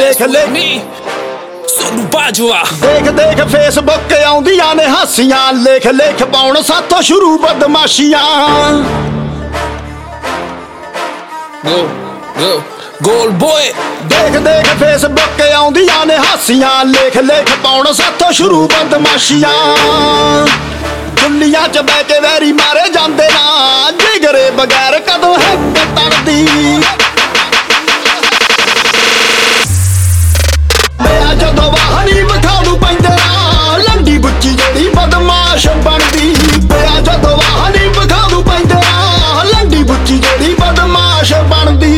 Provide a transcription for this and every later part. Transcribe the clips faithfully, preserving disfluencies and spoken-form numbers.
ਦੇਖ ਲੈ ਸੋਨੂ ਬਾਜਵਾ ਦੇਖ ਦੇਖ ਫੇਸਬੁੱਕ ਆਉਂਦੀਆਂ ਨੇ ਹਾਸੀਆਂ ਲੇਖ ਲੇਖ ਪਾਉਣ ਸਾਥੋਂ ਸ਼ੁਰੂ ਬਦਮਾਸ਼ੀਆਂ ਗੋ ਗੋ ਗੋਲ ਬੋਏ ਦੇਖ ਦੇਖ ਫੇਸਬੁੱਕ ਆਉਂਦੀਆਂ ਨੇ ਹਾਸੀਆਂ ਲੇਖ ਲੇਖ ਪਾਉਣ ਸਾਥੋਂ ਸ਼ੁਰੂ ਬਦਮਾਸ਼ੀਆਂ ਦੁਨੀਆ ਚ ਬਹਿ ਕੇ ਵੈਰੀ ਮਾਰੇ ਜਾਂਦੇ ਨਾ ਜਿਗਰੇ ਬਗੈਰ ਕਦੋਂ ਹੈ ਤੜਦੀ ਮੈਂ ਜਦੋਂ ਵਾਹਣੀ ਵਿਖਾਉ ਪੈਂਦੇ ਨਾ ਲੰਡੀ ਬੁੱਚੀ ਜਿਹੜੀ ਬਦਮਾਸ਼ ਬਣਦੀ ਪਿਆ ਜਦੋਂ ਵਾਹਣੀ ਵਿਖਾਉ ਪੈਂਦੇ ਨਾ ਲੰਡੀ ਬੁੱਚੀ ਜਿਹੜੀ ਬਦਮਾਸ਼ ਬਣਦੀ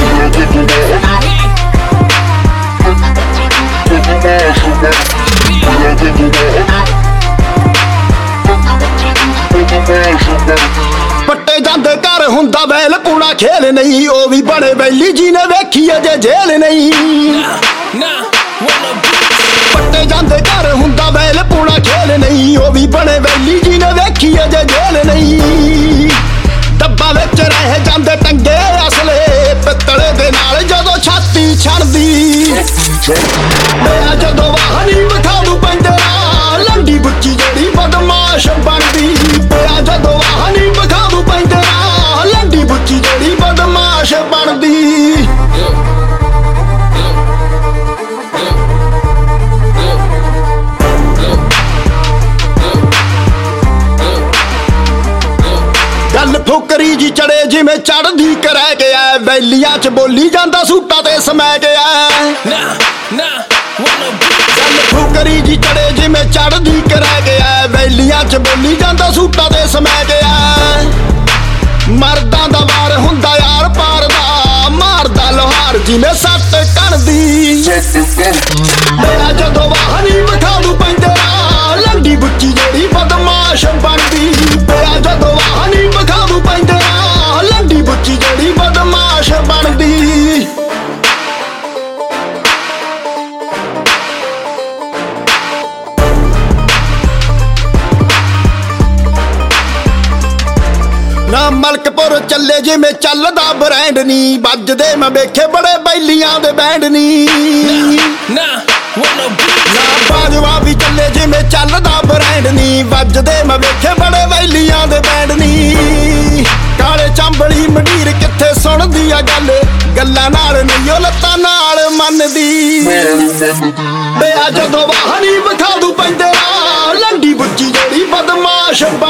ਪੱਟੇ ਜਾਂਦੇ ਘਰ ਹੁੰਦਾ ਵੈਲ ਪੂਣਾ ਖੇਲ ਨਹੀਂ ਉਹ ਵੀ ਬਣੇ ਬੈਲੀ ਜੀ ਨੇ ਵੇਖੀ ਅਜੇ ਜੇਲ ਨਹੀਂ ਪੱਟੇ ਜਾਂਦੇ ਘਰ ਹੁੰਦਾ ਵੈਲ ਪੂਣਾ ਖੇਲ ਨਹੀਂ ਉਹ ਵੀ ਬਣੇ ਬੈਲੀ ਜੀ ਨੇ ਵੇਖੀ ਅਜੇ ਜੇਲ ਨਹੀਂ ਡੱਬਾ ਵਿੱਚ ਰਹਿ ਜਾਂਦੇ ਟੰਗੇ ਅਸਲੇ ਪਿੱਤਲੇ ਦੇ ਨਾਲ ਜਦੋਂ ਛਾਤੀ ਛਣਦੀ ਮੈਂ ਜਦੋਂ ਵਾਹਣੀ ਵਿਖਾਉ ਪੈਂਦੇ ਨਾ ਲੰਡੀ ਬੁੱਚੀ ਜਿਹੜੀ ਬਦਮਾਸ਼ ਬਣਦੀ ਪਿਆ ਜਦੋਂ ਵਾਹਣੀ ਵਿਖਾਉ ਪੈਂਦੇ ਨਾ ਲੰਡੀ ਬੁੱਚੀ ਜਿਹੜੀ ਬਦਮਾਸ਼ ਬਣਦੀ ਗੱਲ ਫੁਕਰੀ ਜੀ ਚੜੇ ਜਿਵੇਂ ਚੜਦੀ ਕਰੈ ਗਿਆ ਵੈਲੀਆਂ ਚ ਬੋਲੀ ਜਾਂਦਾ ਸੂਟਾਂ ਤੇ ਸਮੈ ਗਿਆ ਗੱਲ ਫੁਕਰੀ ਜੀ ਚੜੇ ਜਿਵੇਂ ਚੜਦੀ ਕਰੈ ਗਿਆ ਵੈਲੀਆਂ ਚ ਬੋਲੀ ਜਾਂਦਾ ਸੂਟਾਂ ਤੇ ਸਮੈ ਗਿਆ ਮਰਦਾਂ ਦਾ ਵਾਰ ਹੁੰਦਾ ਯਾਰ ਪਾਰ ਦਾ ਮਾਰਦਾ ਲੋਹਾਰ ਜਿਵੇਂ ਸੱਟ ਕਣਦੀ ਮੇਰਾ ਜਦੋਂ ਵਾਹਣੀ ਵਿਖਾਉ ਪੈਂਦੇ ਨਾ ਲੰਡੀ ਬੁੱਚੀ ਜਿਹੜੀ ਬਦਮਾਸ਼ ਬਣਦੀ ਪਿਆ ਜਦੋਂ ਵਾਹਣੀ ਵਿਖਾਉ ਪੈਂਦੇ ਨਾ ਲੰਡੀ ਬੁੱਚੀ ਜਿਹੜੀ ਬਦਮਾਸ਼ ਬਣਦੀ ਨਾ ਮਲਕਪੁਰ ਚੱਲੇ ਜਿਵੇਂ ਚੱਲਦਾ ਬ੍ਰਾਂਡ ਨੀ ਵੱਜਦੇ ਮੈਂ ਵੇਖੇ ਬੜੇ ਬੈਲੀਆਂ ਦੇ ਬੈਂਡ ਨੀ ਨਾ ਬਾਜਵਾ ਵੀ ਚੱਲੇ ਜਿਵੇਂ ਚੱਲਦਾ ਬ੍ਰਾਂਡ ਨੀ ਵੱਜਦੇ ਮੈਂ ਵੇਖੇ ਬੜੇ ਬੈਲੀਆਂ ਦੇ ਬੈਂਡ ਨੀ ਕਾਲੇ ਚੰਬਲੀ ਮੰਡੀਰ ਕਿੱਥੇ ਸੁਣਦੀ ਆ ਗੱਲ ਗੱਲਾਂ ਨਾਲ ਨਹੀਂ ਉਹ ਲੱਤਾਂ ਨਾਲ ਮੰਨਦੀ ਬਿਆ ਜਦੋਂ ਵਾਹਣੀ ਵਿਖਾਉ ਪੈਂਦੇ ਨਾ ਲੰਡੀ ਬੁੱਚੀ ਜਿਹੜੀ ਬਦਮਾਸ਼